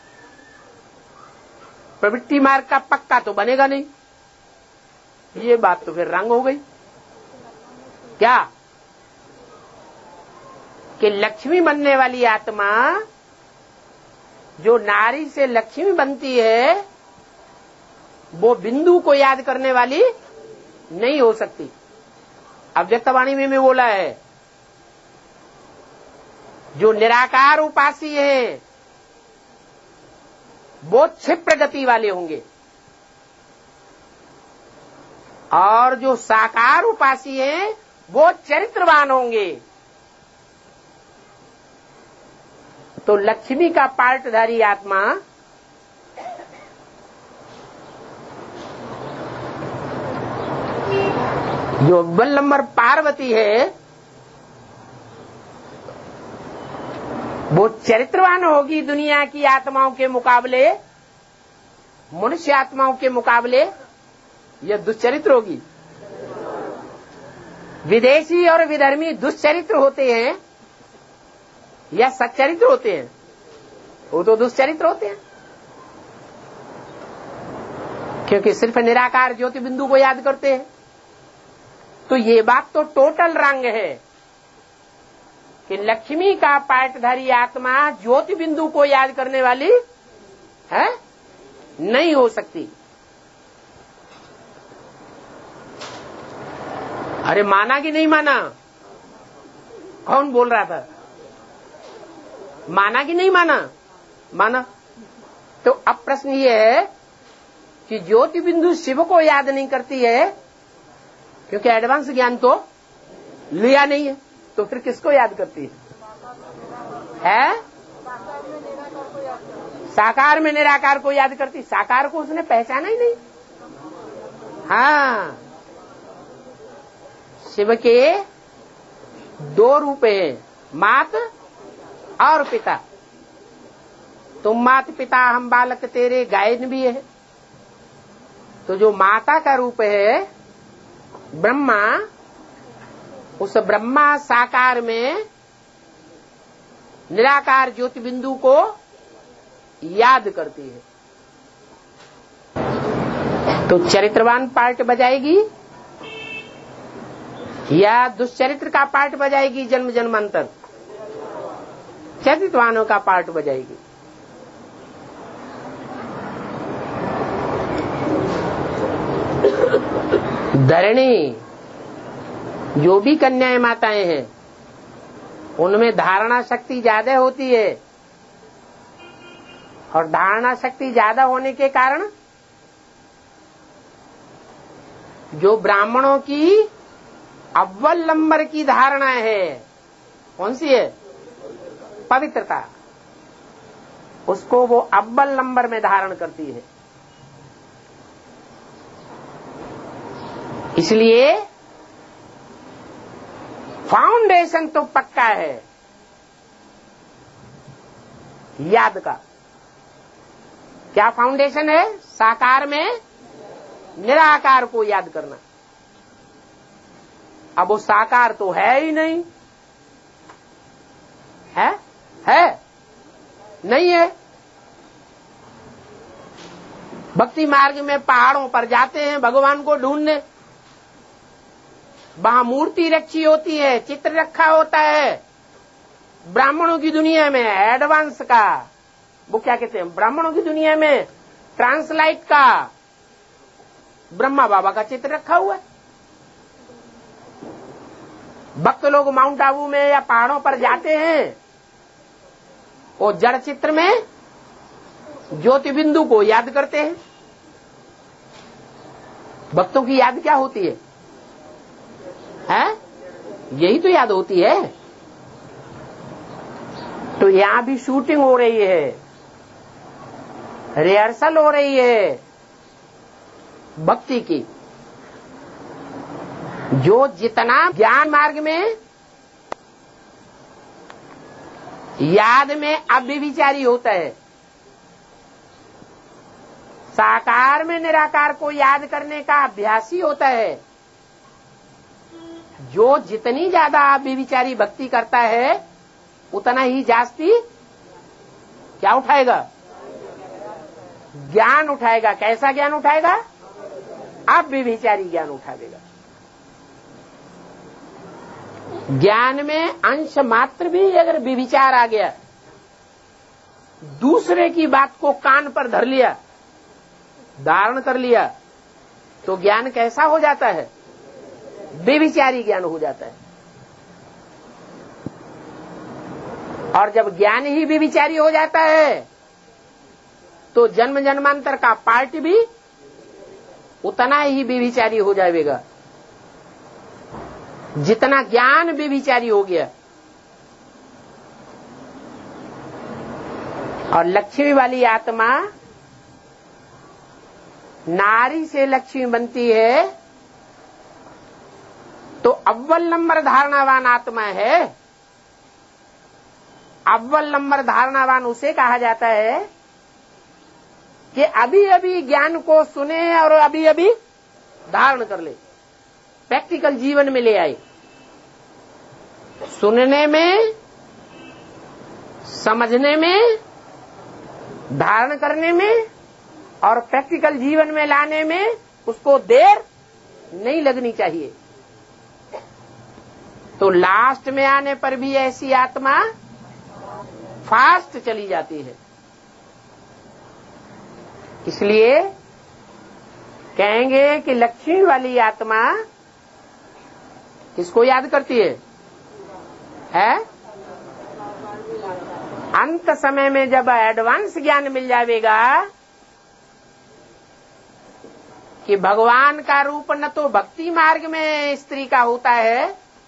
प्रवृत्ति मार्ग का पक्का तो बनेगा नहीं। ये बात तो फिर रंग हो गई। क्या कि लक्ष्मी बनने वाली आत्मा जो नारी से लक्ष्मी बनती है वो बिंदु को याद करने वाली नहीं हो सकती। अव्यक्तवाणी में भी बोला है, जो निराकार उपासी है वो क्षिप्र गति वाले होंगे और जो साकार उपासी है वो चरित्रवान होंगे। तो लक्ष्मी का पार्टधारी आत्मा जो अव्वल नंबर पार्वती है वो चरित्रवान होगी दुनिया की आत्माओं के मुकाबले, मनुष्य आत्माओं के मुकाबले यह दुश्चरित्र होगी। विदेशी और विधर्मी दुश्चरित्र होते हैं या सच्चरित्र होते हैं? वो तो दुश्चरित्र होते हैं, क्योंकि सिर्फ निराकार ज्योति बिंदु को याद करते हैं। तो ये बात तो टोटल रंग है कि लक्ष्मी का पार्टधारी आत्मा ज्योति बिंदु को याद करने वाली है नहीं हो सकती। अरे माना कि नहीं माना? कौन बोल रहा था? माना कि नहीं माना? माना। तो अब प्रश्न ये है कि ज्योति बिंदु शिव को याद नहीं करती है क्योंकि एडवांस ज्ञान तो लिया नहीं है, तो फिर किसको याद करती है? है साकार में निराकार को याद करती। साकार को उसने पहचाना ही नहीं। हाँ, शिव के दो रूप हैं, मात और पिता। तुम मात पिता हम बालक तेरे गायन भी है। तो जो माता का रूप है ब्रह्मा, उस ब्रह्मा साकार में निराकार ज्योति बिंदु को याद करती है। तो चरित्रवान पार्ट बजाएगी या दुष्चरित्र का पार्ट बजाएगी? जन्म जन्मांतर चरित्रवानों का पार्ट बजाएगी। धरणी जो भी कन्याएं माताएं हैं उनमें धारणा शक्ति ज्यादा होती है, और धारणा शक्ति ज्यादा होने के कारण जो ब्राह्मणों की अव्वल नंबर की धारणा है, कौन सी है? पवित्रता, उसको वो अव्वल नंबर में धारण करती है। इसलिए फाउंडेशन तो पक्का है याद का। क्या फाउंडेशन है? साकार में निराकार को याद करना। अब वो साकार तो है ही नहीं, है है नहीं है। भक्ति मार्ग में पहाड़ों पर जाते हैं भगवान को ढूंढने, वहां मूर्ति रखी होती है, चित्र रखा होता है। ब्राह्मणों की दुनिया में एडवांस का, वो क्या कहते हैं, ब्राह्मणों की दुनिया में ट्रांसलाइट का ब्रह्मा बाबा का चित्र रखा हुआ है। भक्त लोग माउंट आबू में या पहाड़ों पर जाते हैं, वो जड़ चित्र में ज्योति बिंदु को याद करते हैं। भक्तों की याद क्या होती है? है यही तो याद होती है। तो यहां भी शूटिंग हो रही है, रिहर्सल हो रही है भक्ति की। जो जितना ज्ञान मार्ग में याद में अव्यभिचारी होता है, साकार में निराकार को याद करने का अभ्यासी होता है, जो जितनी ज्यादा अव्यभिचारी भक्ति करता है उतना ही जास्ती क्या उठाएगा? ज्ञान उठाएगा। कैसा ज्ञान उठाएगा? अव्यभिचारी ज्ञान उठाएगा। ज्ञान में अंश मात्र भी अगर व्यभिचार आ गया, दूसरे की बात को कान पर धर लिया, धारण कर लिया, तो ज्ञान कैसा हो जाता है? व्यभिचारी ज्ञान हो जाता है। और जब ज्ञान ही व्यभिचारी हो जाता है तो जन्म जन्मांतर का पार्ट भी उतना ही व्यभिचारी हो जाएगा जितना ज्ञान व्यभिचारी हो गया। और लक्ष्मी वाली आत्मा नारी से लक्ष्मी बनती है, तो अव्वल नंबर धारणावान आत्मा है। अव्वल नंबर धारणावान उसे कहा जाता है कि अभी अभी ज्ञान को सुने और अभी अभी धारण कर ले, प्रैक्टिकल जीवन में ले आए। सुनने में, समझने में, धारण करने में और प्रैक्टिकल जीवन में लाने में उसको देर नहीं लगनी चाहिए। तो लास्ट में आने पर भी ऐसी आत्मा फास्ट चली जाती है। इसलिए कहेंगे कि लक्ष्मी वाली आत्मा किसको याद करती है? है? अंत समय में जब एडवांस ज्ञान मिल जाएगा कि भगवान का रूप न तो भक्ति मार्ग में स्त्री का होता है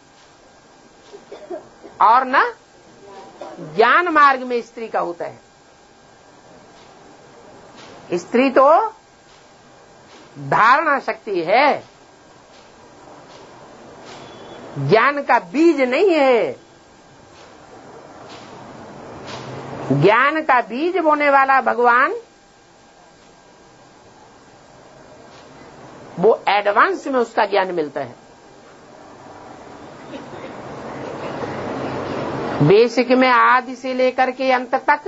और न ज्ञान मार्ग में स्त्री का होता है। स्त्री तो धारणा शक्ति है, ज्ञान का बीज नहीं है। ज्ञान का बीज बोने वाला भगवान वो एडवांस में उसका ज्ञान मिलता है। बेसिक में आदि से लेकर के अंत तक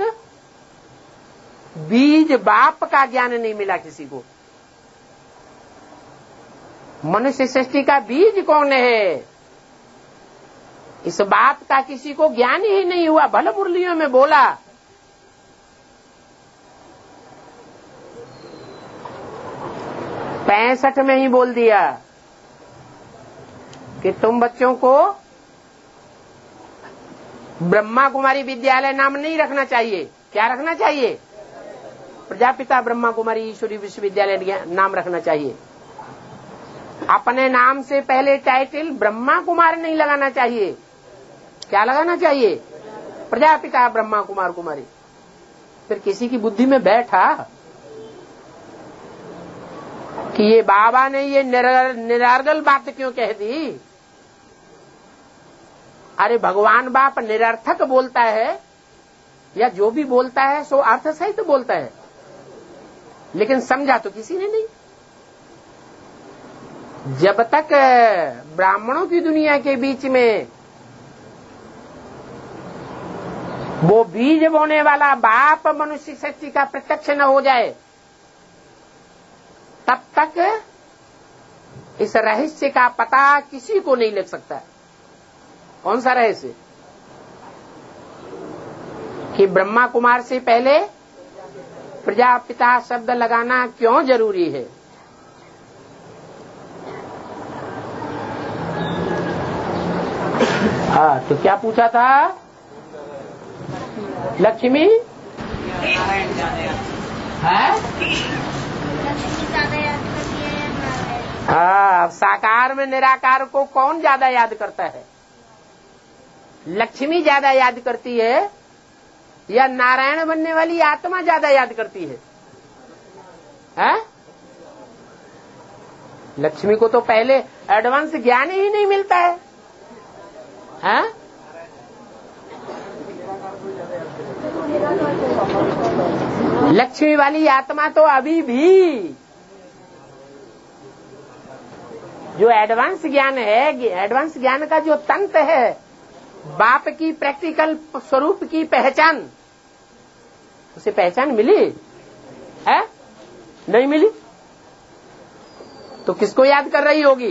बीज बाप का ज्ञान नहीं मिला किसी को। मनुष्य सृष्टि का बीज कौन है, इस बात का किसी को ज्ञान ही नहीं हुआ। भले मुरलियों में बोला, पैंसठ में ही बोल दिया कि तुम बच्चों को ब्रह्मा कुमारी विद्यालय नाम नहीं रखना चाहिए। क्या रखना चाहिए? प्रजापिता ब्रह्मा कुमारी ईश्वरी विश्वविद्यालय नाम रखना चाहिए। अपने नाम से पहले टाइटल ब्रह्मा कुमार नहीं लगाना चाहिए। क्या लगाना चाहिए? प्रजापिता ब्रह्मा कुमार कुमारी। फिर किसी की बुद्धि में बैठा कि ये बाबा ने ये निरार्गल बात क्यों कह दी? अरे भगवान बाप निरर्थक बोलता है या जो भी बोलता है सो अर्थ सहित तो बोलता है, लेकिन समझा तो किसी ने नहीं। जब तक ब्राह्मणों की दुनिया के बीच में वो बीज बोने वाला बाप मनुष्य शक्ति का प्रत्यक्ष न हो जाए, तब तक इस रहस्य का पता किसी को नहीं लग सकता। कौन सा रहस्य? कि ब्रह्मा कुमार से पहले प्रजापिता शब्द लगाना क्यों जरूरी है? हाँ, तो क्या पूछा था? लक्ष्मी है? हाँ, साकार में निराकार को कौन ज्यादा याद करता है? लक्ष्मी ज्यादा याद करती है या नारायण बनने वाली आत्मा ज्यादा याद करती है? हैं? लक्ष्मी को तो पहले एडवांस ज्ञान ही नहीं मिलता है। हैं? लक्ष्मी वाली आत्मा तो अभी भी जो एडवांस ज्ञान है, एडवांस ज्ञान का जो तंत्र है, बाप की प्रैक्टिकल स्वरूप की पहचान, उसे पहचान मिली है? नहीं मिली तो किसको याद कर रही होगी?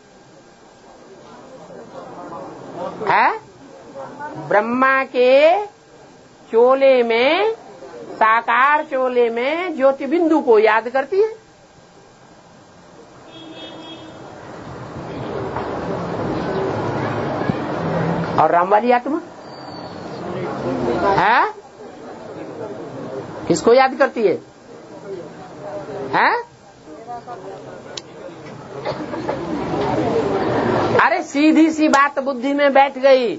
है? ब्रह्मा के चोले में, साकार चोले में ज्योति बिंदु को याद करती है। और राम वाली आत्मा है? किसको याद करती है? है? अरे सीधी सी बात बुद्धि में बैठ गई।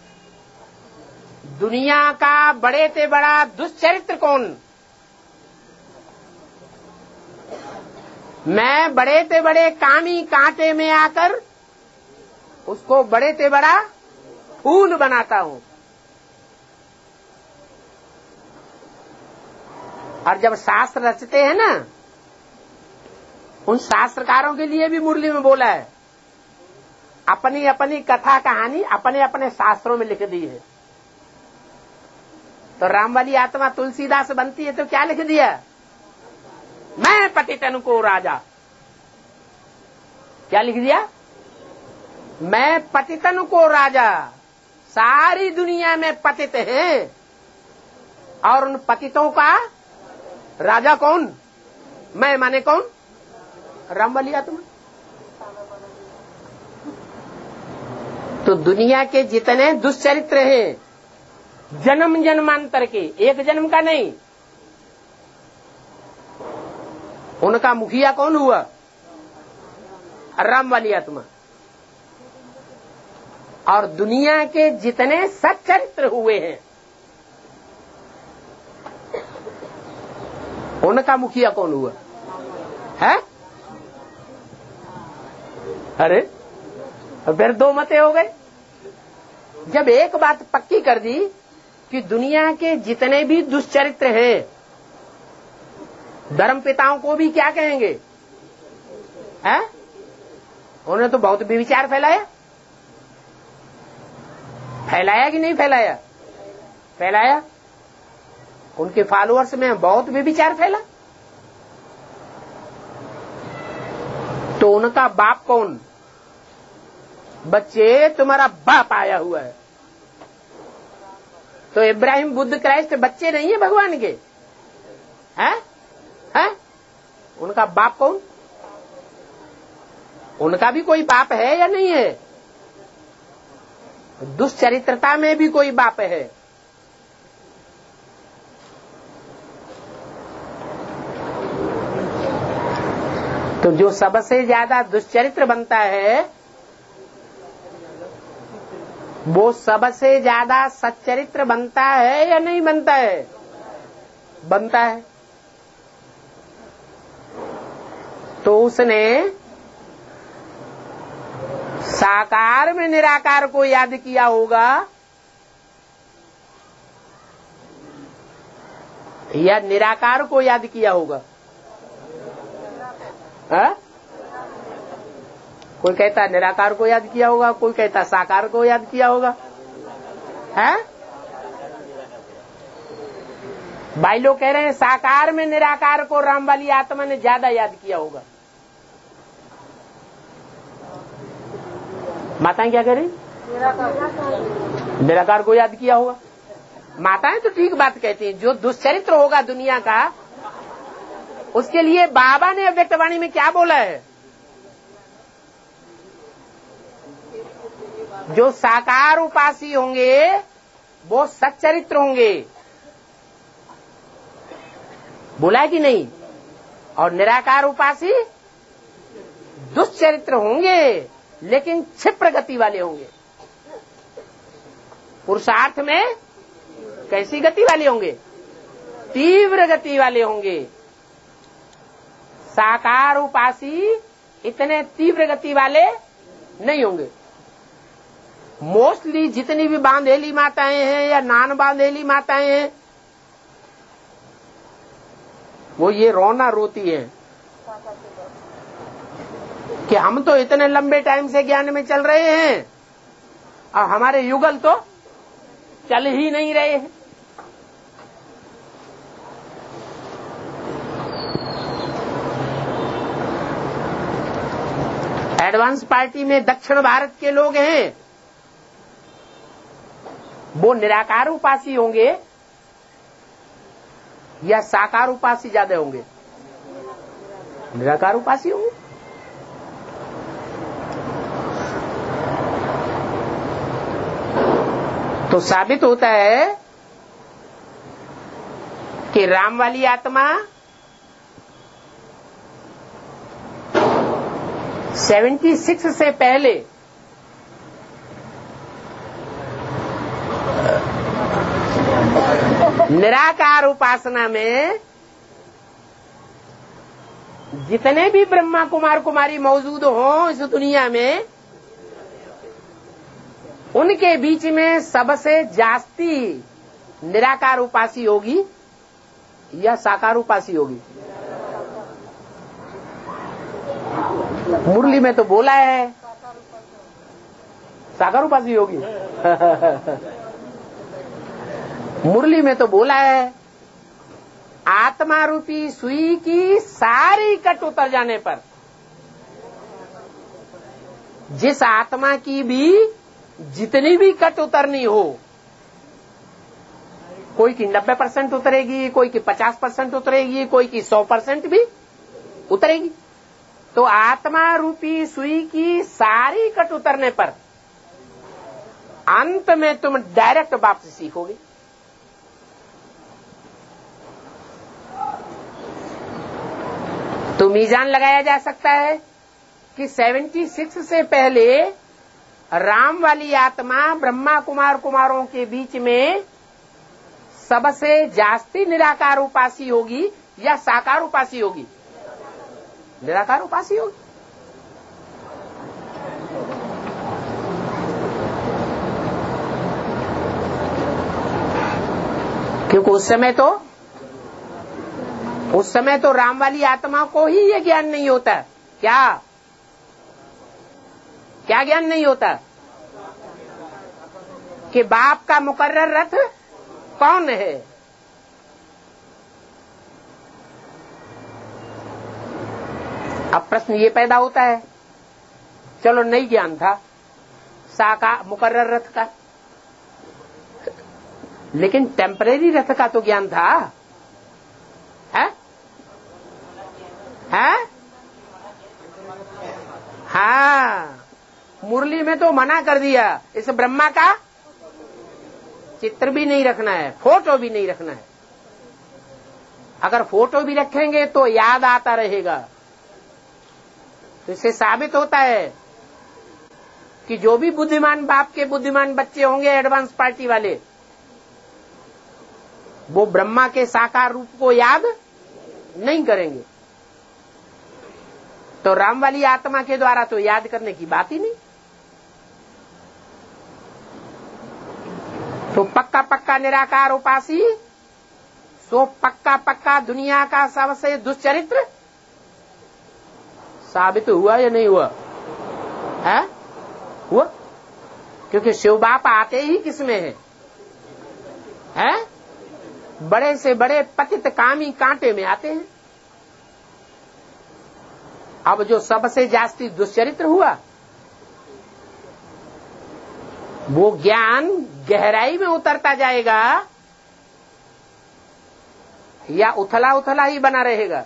दुनिया का बड़े से बड़ा दुष्चरित्र कौन? मैं बड़े से बड़े कामी कांटे में आकर उसको बड़े से बड़ा फूल बनाता हूं। और जब शास्त्र रचते हैं ना, उन शास्त्रकारों के लिए भी मुरली में बोला है, अपनी अपनी कथा कहानी अपने अपने शास्त्रों में लिख दी है। तो राम वाली आत्मा तुलसीदास बनती है तो क्या लिख दिया? मैं पतितन को राजा। क्या लिख दिया? मैं पतितन को राजा, सारी दुनिया में पतित हैं, और उन पतितों का राजा कौन? मैं माने कौन? राम वाली आत्मा। तो दुनिया के जितने दुष्चरित्र हैं, जन्म जन्मांतर के, एक जन्म का नहीं, उनका मुखिया कौन हुआ? राम वाली आत्मा। और दुनिया के जितने सच्चरित्र हुए हैं, उनका मुखिया कौन हुआ है? अरे फिर दो मते हो गए। जब एक बात पक्की कर दी कि दुनिया के जितने भी दुष्चरित्र हैं, धर्म पिताओं को भी क्या कहेंगे? हैं? उन्होंने तो बहुत भी विचार फैलाया। फैलाया कि नहीं फैलाया? फैलाया। उनके फॉलोअर्स में बहुत भी विचार फैला। तो उनका बाप कौन? बच्चे, तुम्हारा बाप आया हुआ है। तो इब्राहिम, बुद्ध, क्राइस्ट बच्चे नहीं है भगवान के? हैं? हैं? उनका बाप कौन? उनका भी कोई बाप है या नहीं है? दुष्चरित्रता में भी कोई बाप है। तो जो सबसे ज्यादा दुष्चरित्र बनता है, वो सबसे ज्यादा सच्चरित्र बनता है या नहीं बनता है? बनता है। तो उसने साकार में निराकार को याद किया होगा या निराकार को याद किया होगा? हा? कोई कहता निराकार को याद किया होगा, कोई कहता साकार को याद किया होगा। है भाई लोग कह रहे हैं साकार में निराकार को राम वाली आत्मा ने ज्यादा याद किया होगा। माताएं क्या कह रही? निराकार को याद किया होगा। माताएं तो ठीक बात कहती हैं। जो दुष्चरित्र होगा दुनिया का, उसके लिए बाबा ने अव्यक्तवाणी में क्या बोला है? जो साकार उपासी होंगे वो सच्चरित्र होंगे, बोला है कि नहीं? और निराकार उपासी दुष्चरित्र होंगे, लेकिन क्षिप्र गति वाले होंगे। पुरुषार्थ में कैसी गति वाले होंगे? तीव्र गति वाले होंगे। साकार उपासी इतने तीव्र गति वाले नहीं होंगे। मोस्टली जितनी भी बांधेली माताएं हैं या नान बांधेली माताएं हैं, वो ये रोना रोती हैं कि हम तो इतने लंबे टाइम से ज्ञान में चल रहे हैं और हमारे युगल तो चल ही नहीं रहे हैं। एडवांस पार्टी में दक्षिण भारत के लोग हैं, वो निराकार उपासी होंगे या साकार उपासी ज्यादा होंगे? निराकार उपासी होंगे। तो साबित होता है कि राम वाली आत्मा छिहत्तर से पहले निराकार उपासना में जितने भी ब्रह्मा कुमार कुमारी मौजूद हों इस दुनिया में, उनके बीच में सबसे जास्ती निराकार उपासी होगी या साकार उपासी होगी? मुरली में तो बोला है साकार उपासी होगी। मुरली में तो बोला है आत्मा रूपी सुई की सारी कट उतर जाने पर जिस आत्मा की भी जितनी भी कट उतरनी हो, कोई की नब्बे परसेंट उतरेगी, कोई की पचास परसेंट उतरेगी, कोई की सौ परसेंट भी उतरेगी, तो आत्मा रूपी सुई की सारी कट उतरने पर अंत में तुम डायरेक्ट वापसी सीखोगे। तो मीजान लगाया जा सकता है कि छिहत्तर से पहले राम वाली आत्मा ब्रह्मा कुमार कुमारों के बीच में सबसे जास्ती निराकार उपासी होगी या साकार उपासी होगी? निराकार उपासी होगी। क्योंकि उस समय तो उस समय तो राम वाली आत्मा को ही ये ज्ञान नहीं होता। क्या क्या ज्ञान नहीं होता? कि बाप का मुकर्रर रथ कौन है। अब प्रश्न ये पैदा होता है, चलो नहीं ज्ञान था साकार मुकर्रर रथ का, लेकिन टेम्परेरी रथ का तो ज्ञान था, है? है? हाँ, मुरली में तो मना कर दिया, इस ब्रह्मा का चित्र भी नहीं रखना है, फोटो भी नहीं रखना है। अगर फोटो भी रखेंगे तो याद आता रहेगा। तो इससे साबित होता है कि जो भी बुद्धिमान बाप के बुद्धिमान बच्चे होंगे एडवांस पार्टी वाले, वो ब्रह्मा के साकार रूप को याद नहीं करेंगे। तो राम वाली आत्मा के द्वारा तो याद करने की बात ही नहीं। तो पक्का पक्का निराकार उपासी, सो पक्का पक्का दुनिया का सबसे दुष्चरित्र साबित हुआ या नहीं हुआ? है? हुआ। क्योंकि शिव बाप आते ही किसमें है? है? बड़े से बड़े पतित कामी कांटे में आते हैं। अब जो सबसे जास्ती दुष्चरित्र हुआ, वो ज्ञान गहराई में उतरता जाएगा या उथला उथला ही बना रहेगा?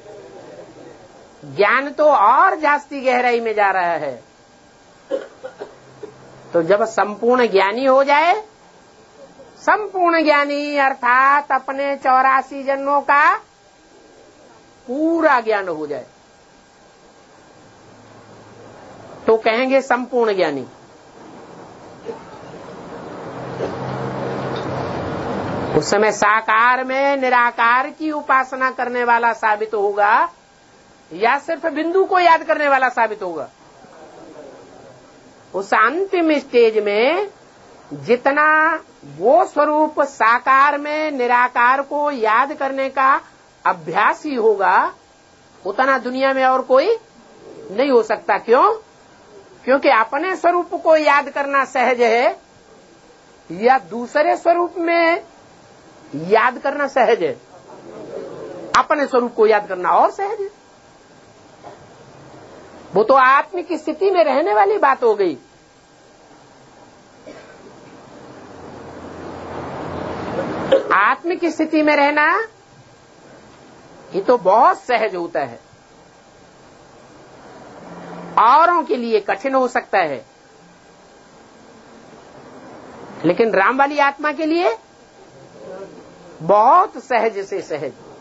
ज्ञान तो और जास्ती गहराई में जा रहा है। तो जब संपूर्ण ज्ञानी हो जाए, संपूर्ण ज्ञानी अर्थात अपने चौरासी जन्मों का पूरा ज्ञान हो जाए, तो कहेंगे संपूर्ण ज्ञानी। उस समय साकार में निराकार की उपासना करने वाला साबित होगा या सिर्फ बिंदु को याद करने वाला साबित होगा? उस अंतिम स्टेज में जितना वो स्वरूप साकार में निराकार को याद करने का अभ्यास ही होगा, उतना दुनिया में और कोई नहीं हो सकता। क्यों? क्योंकि अपने स्वरूप को याद करना सहज है या दूसरे स्वरूप में याद करना सहज है? अपने स्वरूप को याद करना और सहज है। वो तो आत्मिक स्थिति में रहने वाली बात हो गई। आत्मिक स्थिति में रहना ये तो बहुत सहज होता है, औरों के लिए कठिन हो सकता है, लेकिन राम वाली आत्मा के लिए बहुत सहज से सहज।